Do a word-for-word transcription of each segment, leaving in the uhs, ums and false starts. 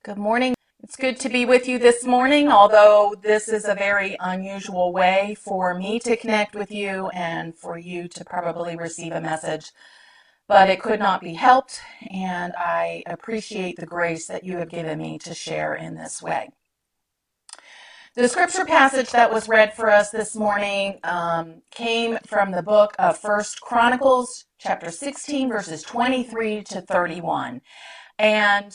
Good morning. It's good to be with you this morning, although this is a very unusual way for me to connect with you and for you to probably receive a message. But it could not be helped, and I appreciate the grace that you have given me to share in this way. The scripture passage that was read for us this morning um, came from the book of First Chronicles, chapter sixteen, verses twenty-three to thirty-one. And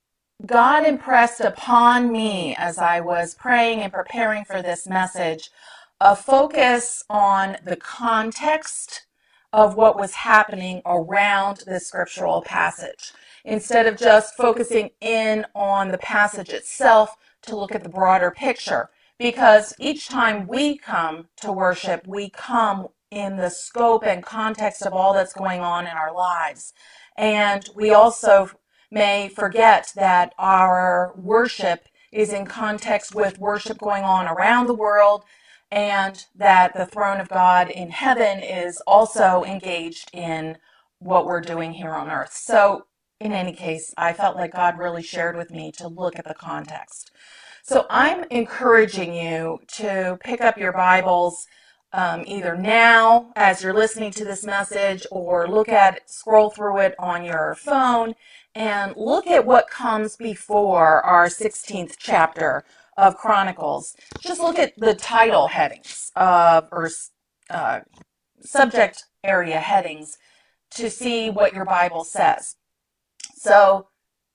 God impressed upon me as I was praying and preparing for this message a focus on the context of what was happening around this scriptural passage. Instead of just focusing in on the passage itself, to look at the broader picture. Because each time we come to worship, we come in the scope and context of all that's going on in our lives. And we also may forget that our worship is in context with worship going on around the world, and that the throne of God in heaven is also engaged in what we're doing here on earth. So in any case, I felt like God really shared with me to look at the context. So I'm encouraging you to pick up your Bibles um, either now as you're listening to this message, or look at it, scroll through it on your phone, and look at what comes before our sixteenth chapter of Chronicles. Just look at the title headings of, or uh, subject area headings to see what your Bible says. So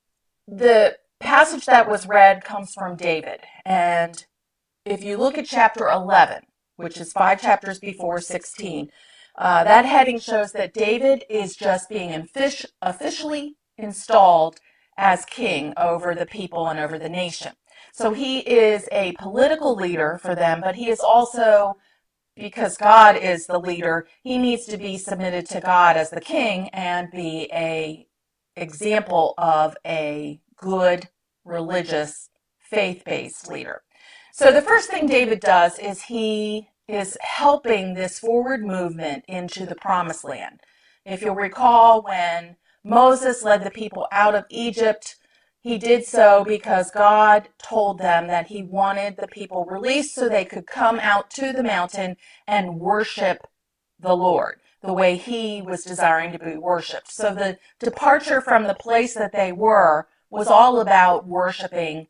the passage that was read comes from David, and if you look at chapter eleven, which is five chapters before sixteen, uh, that heading shows that David is just being officially installed as king over the people and over the nation. So he is a political leader for them, but he is also, because God is the leader, he needs to be submitted to God as the king and be a example of a good, religious, faith-based leader. So the first thing David does is he is helping this forward movement into the promised land. If you'll recall, when Moses led the people out of Egypt, he did so because God told them that he wanted the people released so they could come out to the mountain and worship the Lord the way he was desiring to be worshiped. So the departure from the place that they were was all about worshiping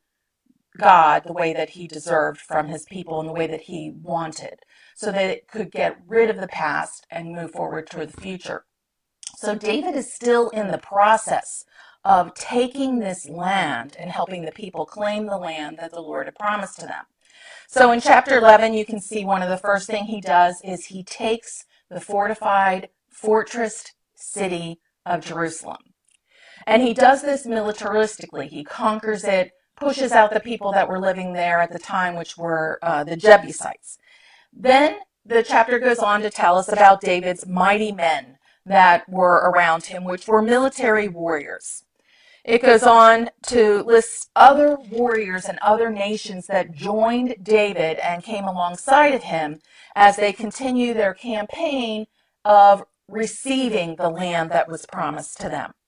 God the way that he deserved from his people and the way that he wanted, so that it could get rid of the past and move forward toward the future. So David is still in the process of taking this land and helping the people claim the land that the Lord had promised to them. So in chapter eleven, you can see one of the first things he does is he takes the fortified fortress city of Jerusalem. And he does this militaristically. He conquers it, pushes out the people that were living there at the time, which were uh, the Jebusites. Then the chapter goes on to tell us about David's mighty men that were around him, which were military warriors. It goes on to list other warriors and other nations that joined David and came alongside of him as they continue their campaign of receiving the land that was promised to them.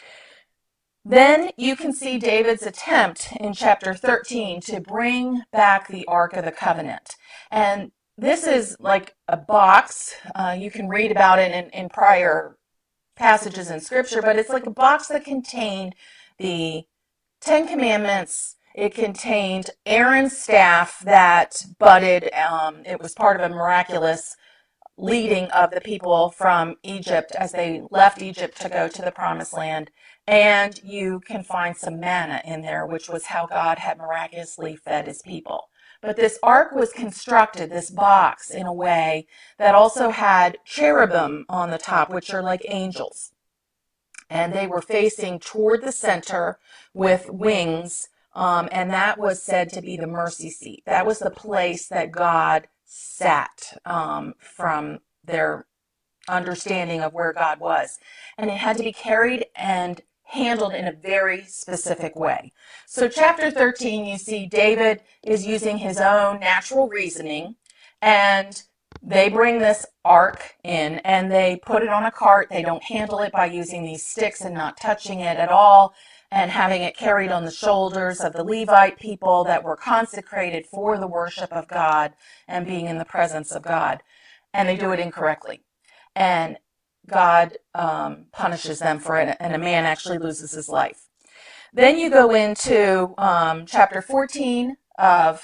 Then you can see David's attempt in chapter thirteen to bring back the Ark of the Covenant. And this is like a box. Uh, you can read about it in, in prior passages in Scripture, but it's like a box that contained the Ten Commandments. It contained Aaron's staff that budded. Um, it was part of a miraculous leading of the people from Egypt as they left Egypt to go to the Promised Land. And you can find some manna in there, which was how God had miraculously fed his people. But this ark was constructed, this box, in a way that also had cherubim on the top, which are like angels. And they were facing toward the center with wings, um, and that was said to be the mercy seat. That was the place that God sat um, from their understanding of where God was. And it had to be carried and handled in a very specific way. So chapter thirteen, you see David is using his own natural reasoning, and they bring this ark in and they put it on a cart. They don't handle it by using these sticks and not touching it at all. and having it carried on the shoulders of the Levite people that were consecrated for the worship of God and being in the presence of God. And they do it incorrectly. And God um, punishes them for it, and a man actually loses his life. Then you go into um, chapter fourteen of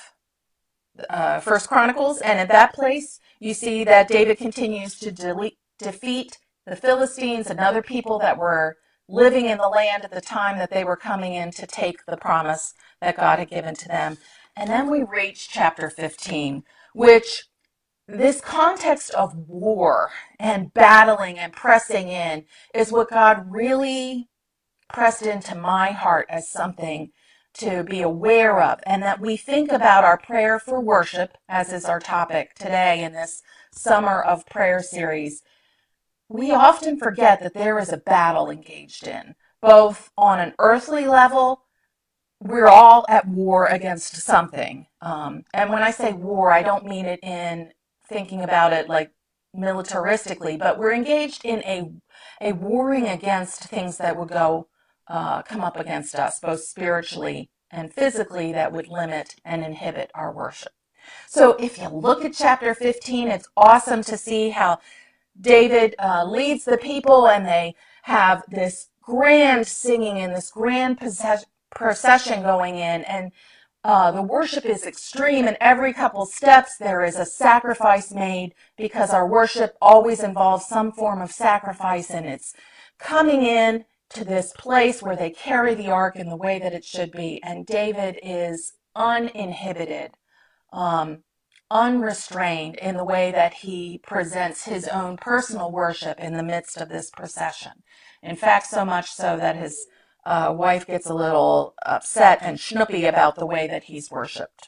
uh, First Chronicles, and at that place you see that David continues to delete, defeat the Philistines and other people that were living in the land at the time that they were coming in to take the promise that God had given to them. And then we reach chapter fifteen, which this context of war and battling and pressing in is what God really pressed into my heart as something to be aware of, and that we think about our prayer for worship, as is our topic today in this Summer of Prayer series. We often forget that there is a battle engaged in, both on an earthly level. We're all at war against something. Um, and when I say war, I don't mean it in thinking about it like militaristically, but we're engaged in a, a warring against things that would go uh, come up against us, both spiritually and physically, that would limit and inhibit our worship. So if you look at chapter fifteen, it's awesome to see how David uh, leads the people, and they have this grand singing and this grand procession going in, and uh, the worship is extreme, and every couple steps there is a sacrifice made, because our worship always involves some form of sacrifice, and it's coming in to this place where they carry the ark in the way that it should be, and David is uninhibited, um, unrestrained in the way that he presents his own personal worship in the midst of this procession. In fact, so much so that his uh, wife gets a little upset and schnoopy about the way that he's worshipped.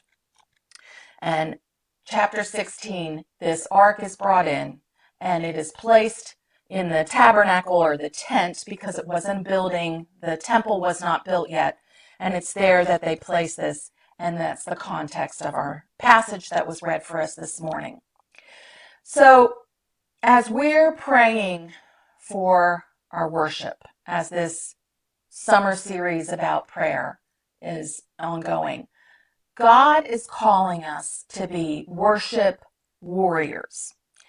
And chapter sixteen, this ark is brought in, and it is placed in the tabernacle, or the tent, because it wasn't building, the temple was not built yet, and it's there that they place this, and that's the context of our passage that was read for us this morning. So as we're praying for our worship, as this summer series about prayer is ongoing, God is calling us to be worship warriors.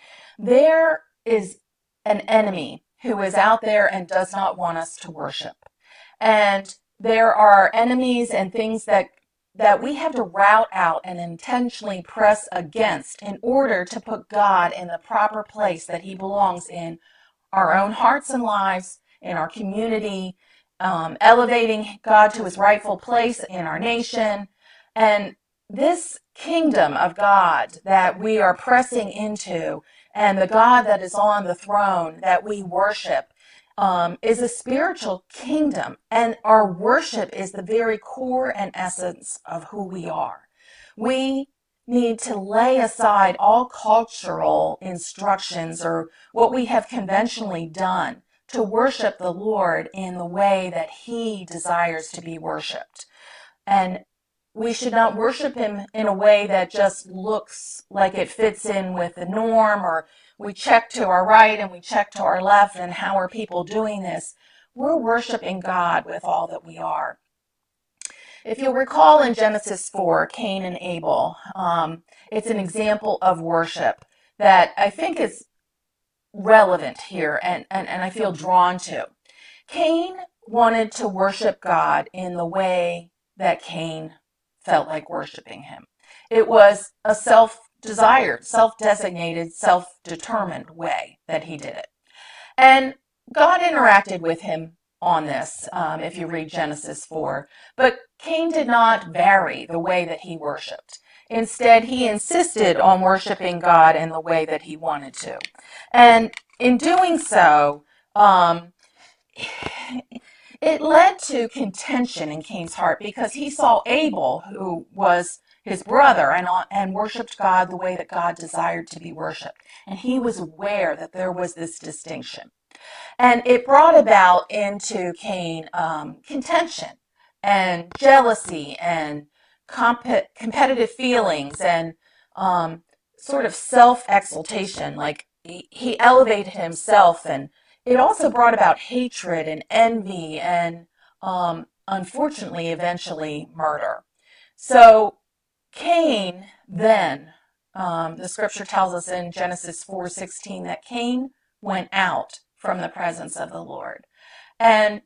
There is an enemy who is out there and does not want us to worship. And there are enemies and things that that we have to rout out and intentionally press against in order to put God in the proper place that he belongs in our own hearts and lives, in our community, um, elevating God to his rightful place in our nation. And this kingdom of God that we are pressing into, and the God that is on the throne that we worship, um, is a spiritual kingdom, and our worship is the very core and essence of who we are. We need to lay aside all cultural instructions or what we have conventionally done to worship the Lord in the way that he desires to be worshiped. And we should not worship him in a way that just looks like it fits in with the norm, or we check to our right and we check to our left, and how are people doing this? We're worshiping God with all that we are. If you'll recall in Genesis four, Cain and Abel, um, it's an example of worship that I think is relevant here, and, and, and I feel drawn to. Cain wanted to worship God in the way that Cain felt like worshiping him. It was a self-desired, self-designated, self-determined way that he did it. And God interacted with him on this, um, if you read Genesis four. But Cain did not vary the way that he worshiped. Instead, he insisted on worshiping God in the way that he wanted to. And in doing so, um, it led to contention in Cain's heart, because he saw Abel, who was his brother, and, and worshiped God the way that God desired to be worshiped. And he was aware that there was this distinction. And it brought about into Cain um, contention and jealousy and comp- competitive feelings and um, sort of self-exaltation. Like he, he elevated himself, and it also brought about hatred and envy and um, unfortunately eventually murder. So Cain then, um, the scripture tells us in Genesis four sixteen that Cain went out from the presence of the Lord. And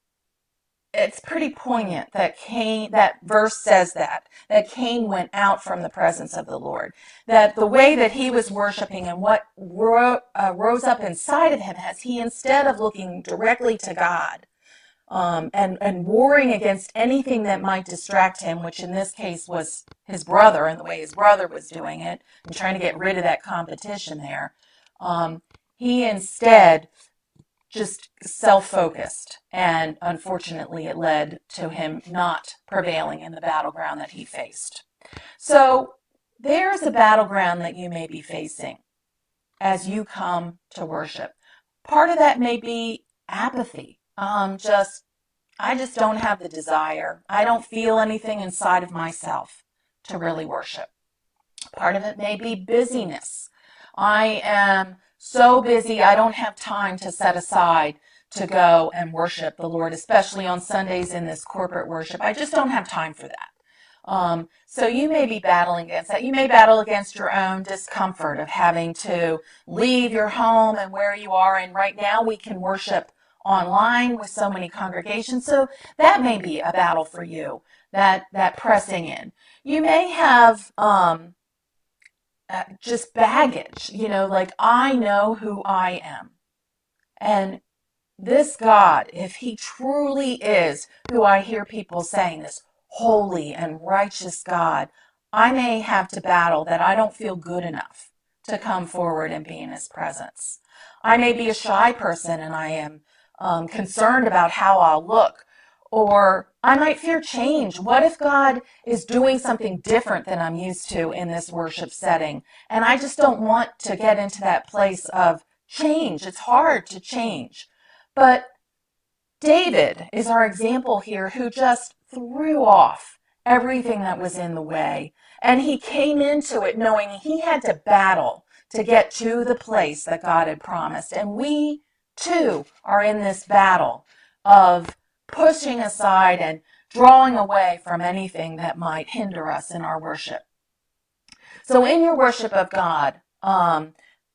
it's pretty poignant that Cain, that verse says that, that Cain went out from the presence of the Lord. That the way that he was worshiping and what ro- uh, rose up inside of him as he, instead of looking directly to God, um, and, and warring against anything that might distract him, which in this case was his brother and the way his brother was doing it, and trying to get rid of that competition there, um, he instead just self-focused, and unfortunately it led to him not prevailing in the battleground that he faced. So there's a battleground that you may be facing as you come to worship. Part of that may be apathy. Um, just, I just don't have the desire. I don't feel anything inside of myself to really worship. Part of it may be busyness. I am so busy, I don't have time to set aside to go and worship the Lord, especially on Sundays in this corporate worship. I just don't have time for that. Um, so you may be battling against that. You may battle against your own discomfort of having to leave your home and where you are. And right now we can worship online with so many congregations. So that may be a battle for you, that, that pressing in. You may have um, uh, just baggage, you know, like, I know who I am. And this God, if he truly is who I hear people saying, this holy and righteous God, I may have to battle that I don't feel good enough to come forward and be in his presence. I may be a shy person and I am um, concerned about how I'll look. Or I might fear change. What if God is doing something different than I'm used to in this worship setting? And I just don't want to get into that place of change. It's hard to change. But David is our example here, who just threw off everything that was in the way. And he came into it knowing he had to battle to get to the place that God had promised. And we, too, are in this battle of pushing aside and drawing away from anything that might hinder us in our worship. So in your worship of God, um,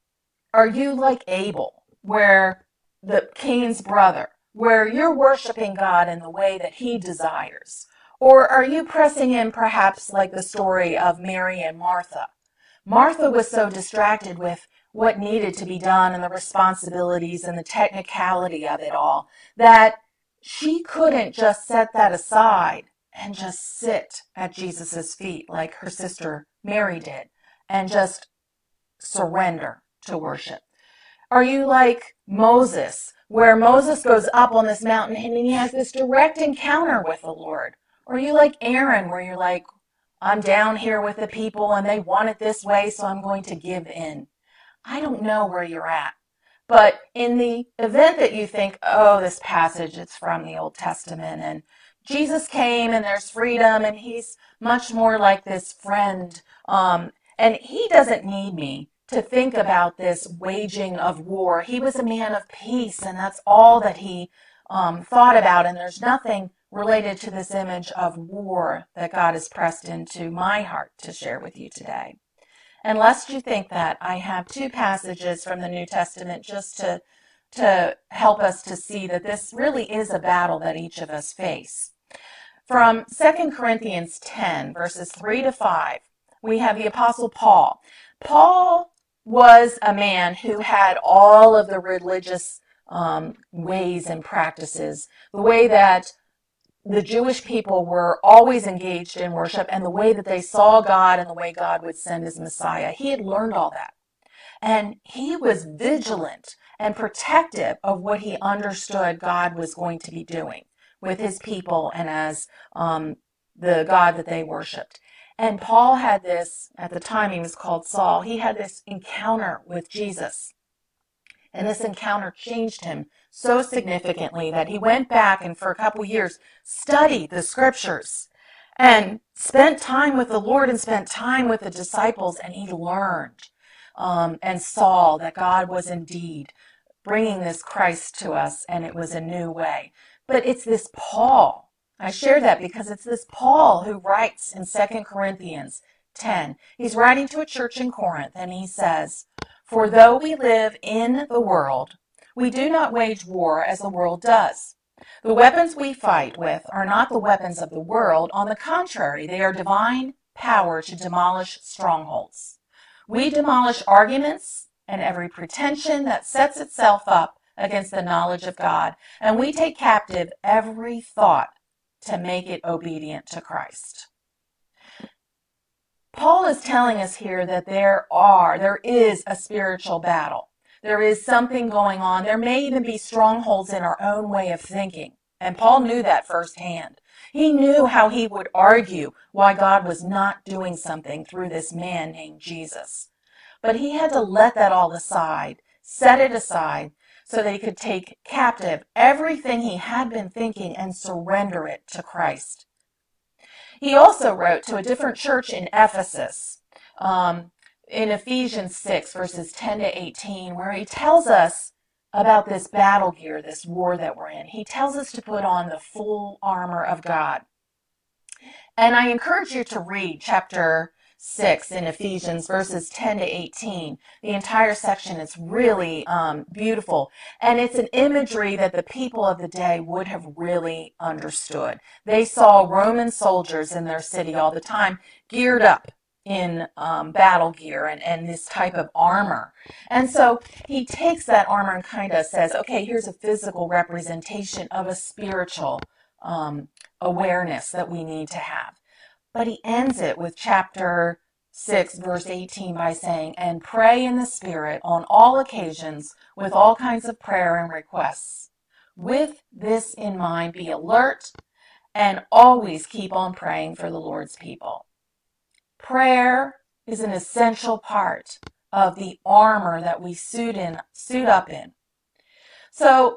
are you like Abel, where the Cain's brother, where you're worshiping God in the way that he desires? Or are you pressing in perhaps like the story of Mary and Martha? Martha was so distracted with what needed to be done and the responsibilities and the technicality of it all that she couldn't just set that aside and just sit at Jesus's feet like her sister Mary did and just surrender to worship. Are you like Moses, where Moses goes up on this mountain and he has this direct encounter with the Lord? Or are you like Aaron, where you're like, I'm down here with the people and they want it this way, so I'm going to give in? I don't know where you're at. But in the event that you think, oh, this passage, it's from the Old Testament, and Jesus came and there's freedom, and he's much more like this friend, um, and he doesn't need me to think about this waging of war. He was a man of peace, and that's all that he um, thought about, and there's nothing related to this image of war that God has pressed into my heart to share with you today. And lest you think that, I have two passages from the New Testament just to, to help us to see that this really is a battle that each of us face. From Second Corinthians ten, verses three to five, we have the Apostle Paul. Paul was a man who had all of the religious um, ways and practices, the way that the Jewish people were always engaged in worship and the way that they saw God and the way God would send his Messiah. He had learned all that. And he was vigilant and protective of what he understood God was going to be doing with his people and as um, the God that they worshiped. And Paul had this, at the time he was called Saul, he had this encounter with Jesus. And this encounter changed him so significantly that he went back and for a couple years studied the scriptures and spent time with the Lord and spent time with the disciples, and he learned um, and saw that God was indeed bringing this Christ to us, and it was a new way. But it's this Paul I share that because it's this Paul who writes in Second Corinthians ten. He's writing to a church in Corinth, and he says, "For though we live in the world, we do not wage war as the world does. The weapons we fight with are not the weapons of the world. On the contrary, they are divine power to demolish strongholds. We demolish arguments and every pretension that sets itself up against the knowledge of God, and we take captive every thought to make it obedient to Christ." Paul is telling us here that there are, there is a spiritual battle. There is something going on. There may even be strongholds in our own way of thinking. And Paul knew that firsthand. He knew how he would argue why God was not doing something through this man named Jesus. But he had to let that all aside, set it aside, so that he could take captive everything he had been thinking and surrender it to Christ. He also wrote to a different church in Ephesus, um, in Ephesians six, verses ten to eighteen, where he tells us about this battle gear, this war that we're in. He tells us to put on the full armor of God. And I encourage you to read chapter six in Ephesians, verses ten to eighteen. The entire section is really um, beautiful. And it's an imagery that the people of the day would have really understood. They saw Roman soldiers in their city all the time, geared up in um, battle gear and, and this type of armor. And so he takes that armor and kind of says, okay, here's a physical representation of a spiritual um, awareness that we need to have. But he ends it with chapter six, verse eighteen by saying, "And pray in the Spirit on all occasions with all kinds of prayer and requests. With this in mind, be alert and always keep on praying for the Lord's people." Prayer is an essential part of the armor that we suit in, suit up in. So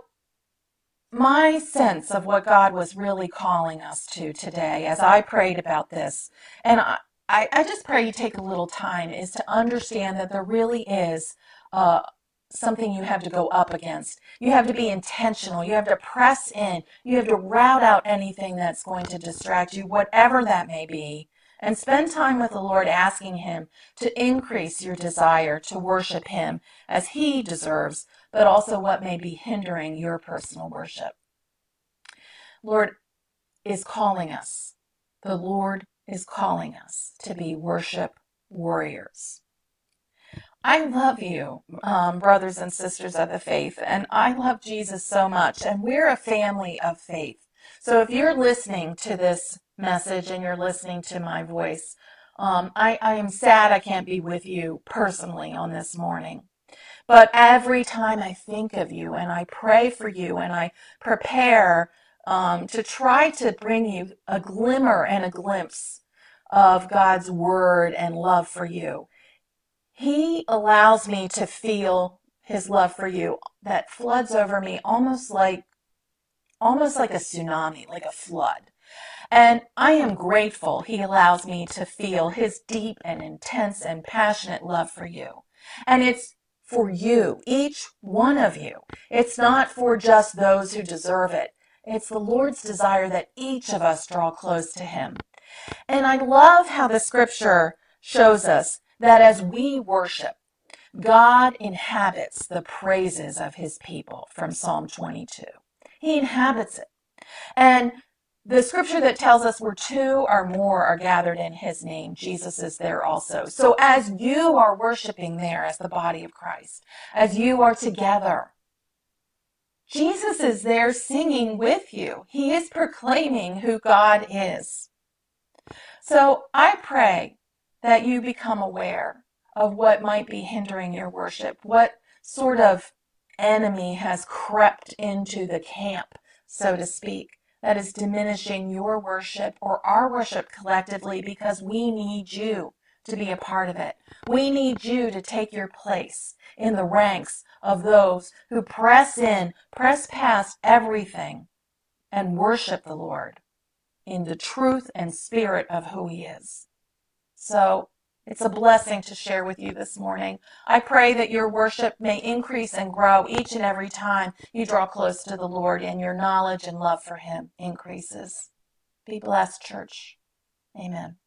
my sense of what God was really calling us to today, as I prayed about this, and I, I just pray you take a little time, is to understand that there really is uh, something you have to go up against. You have to be intentional. You have to press in. You have to rout out anything that's going to distract you, whatever that may be, and spend time with the Lord asking Him to increase your desire to worship Him as He deserves, but also what may be hindering your personal worship. Lord is calling us. The Lord is calling us to be worship warriors. I love you, um, brothers and sisters of the faith, and I love Jesus so much, and we're a family of faith. So if you're listening to this message and you're listening to my voice, um, I, I am sad I can't be with you personally on this morning. But every time I think of you and I pray for you and I prepare um, to try to bring you a glimmer and a glimpse of God's word and love for you, He allows me to feel His love for you that floods over me almost like almost like a tsunami, like a flood. And I am grateful He allows me to feel His deep and intense and passionate love for you. And it's for you, each one of you. It's not for just those who deserve it. It's the Lord's desire that each of us draw close to Him. And I love how the scripture shows us that as we worship, God inhabits the praises of His people from Psalm twenty-two. He inhabits it. And the scripture that tells us where two or more are gathered in His name, Jesus is there also. So as you are worshiping there as the body of Christ, as you are together, Jesus is there singing with you. He is proclaiming who God is. So I pray that you become aware of what might be hindering your worship, what sort of enemy has crept into the camp, so to speak, that is diminishing your worship or our worship collectively, because we need you to be a part of it. We need you to take your place in the ranks of those who press in, press past everything, and worship the Lord in the truth and spirit of who He is. So it's a blessing to share with you this morning. I pray that your worship may increase and grow each and every time you draw close to the Lord and your knowledge and love for Him increases. Be blessed, church. Amen.